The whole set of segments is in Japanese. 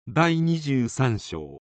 第23章。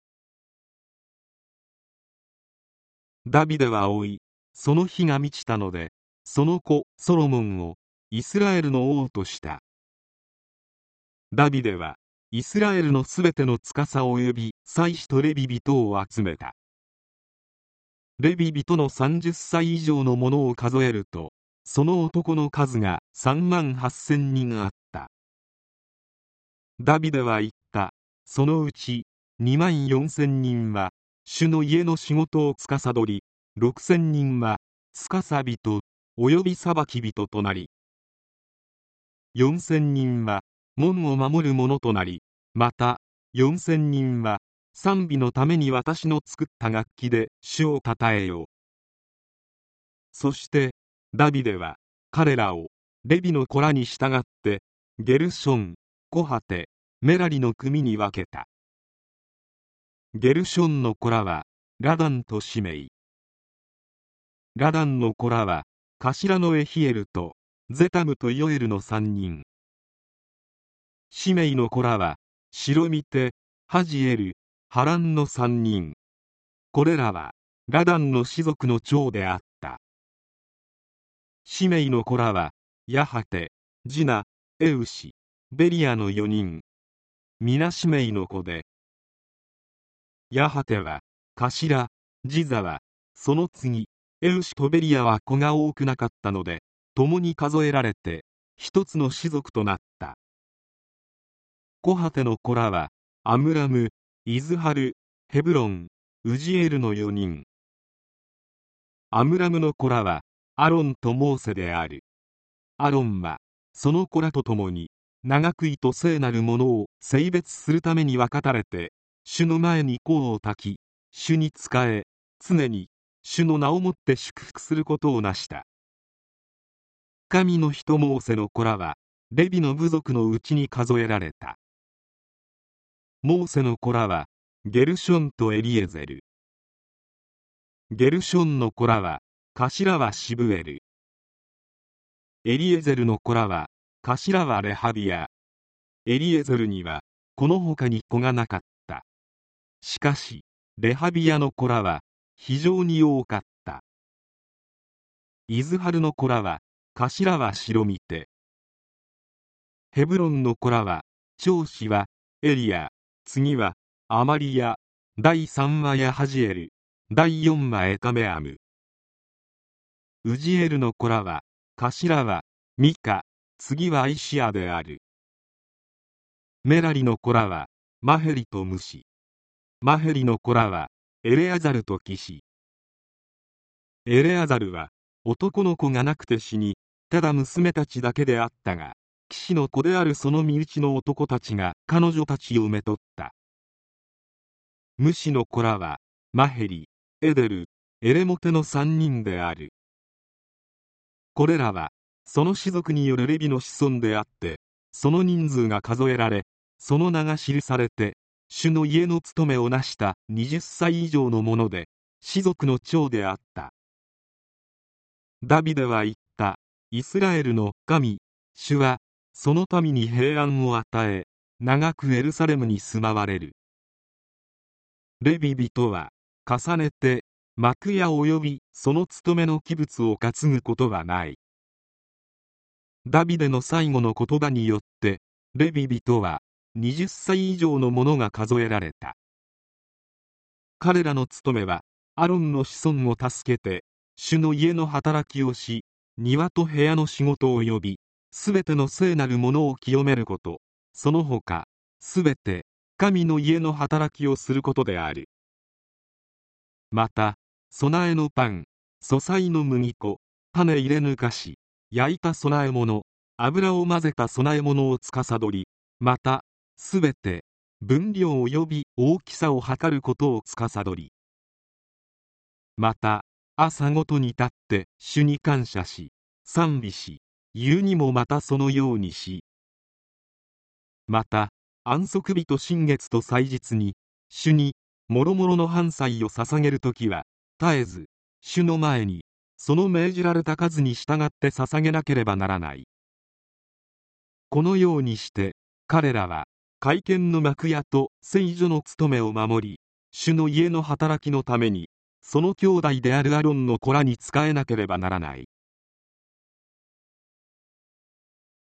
ダビデは追い、その日が満ちたので、その子ソロモンをイスラエルの王とした。ダビデはイスラエルのすべての司及び祭司とレビ人を集めた。レビ人の30歳以上の者を数えると、その男の数が38000人あった。ダビデは言った。そのうち24000人は主の家の仕事を司り、6000人は司人および裁き人となり、4000人は門を守る者となり、また4000人は賛美のために私の作った楽器で主をたたえよう。そしてダビデは彼らをレビの子らに従ってゲルション、コハテ、メラリの組に分けた。ゲルションの子らはラダンとシメイ。ラダンの子らは頭のエヒエルとゼタムとヨエルの3人。シメイの子らはシロミテ、ハジエル、ハランの3人。これらはラダンの氏族の長であった。シメイの子らはヤハテ、ジナ、エウシ、ベリアの4人。皆シメイの子で、ヤハテは頭、ジザはその次、エウシとベリアは子が多くなかったので、共に数えられて一つの氏族となった。コハテの子らはアムラム、イズハル、ヘブロン、ウジエルの4人。アムラムの子らはアロンとモーセである。アロンはその子らと共に長食いと聖なるものを聖別するために分かたれて、主の前に香を焚き、主に仕え、常に主の名をもって祝福することをなした。神の人モーセの子らはレビの部族のうちに数えられた。モーセの子らはゲルションとエリエゼル。ゲルションの子らは頭はシブエル。エリエゼルの子らは頭はレハビア。エリエゼルにはこの他に子がなかった。しかしレハビアの子らは非常に多かった。イズハルの子らは頭はシロミテ。ヘブロンの子らは長子はエリア、次はアマリヤ、第3はヤハジエル、第4はエタメアム。ウジエルの子らは頭はミカ、次はイシアである。メラリの子らはマヘリとムシ。マヘリの子らはエレアザルとキシ。エレアザルは男の子がなくて死に、ただ娘たちだけであったが、キシの子であるその身内の男たちが彼女たちを埋め取った。ムシの子らはマヘリ、エデル、エレモテの3人である。これらはその氏族によるレビの子孫であって、その人数が数えられ、その名が記されて、主の家の務めを成した20歳以上の者で、氏族の長であった。ダビデは言った。イスラエルの神、主はその民に平安を与え、長くエルサレムに住まわれる。レビ人は重ねて幕屋およびその務めの器物を担ぐことはない。ダビデの最後の言葉によってレビ人は20歳以上の者が数えられた。彼らの務めはアロンの子孫を助けて主の家の働きをし、庭と部屋の仕事及びすべての聖なるものを清めること、その他すべて神の家の働きをすることである。また供えのパン、素菜の麦粉、種入れぬ菓子、焼いた供え物、油を混ぜた供え物を司り、またすべて分量及び大きさを測ることを司り、また朝ごとに立って主に感謝し賛美し、夕にもまたそのようにし、また安息日と新月と祭日に主に諸々の燔祭を捧げるときは絶えず主の前にその命じられた数に従って捧げなければならない。このようにして彼らは会見の幕屋と聖所の務めを守り、主の家の働きのためにその兄弟であるアロンの子らに仕えなければならない。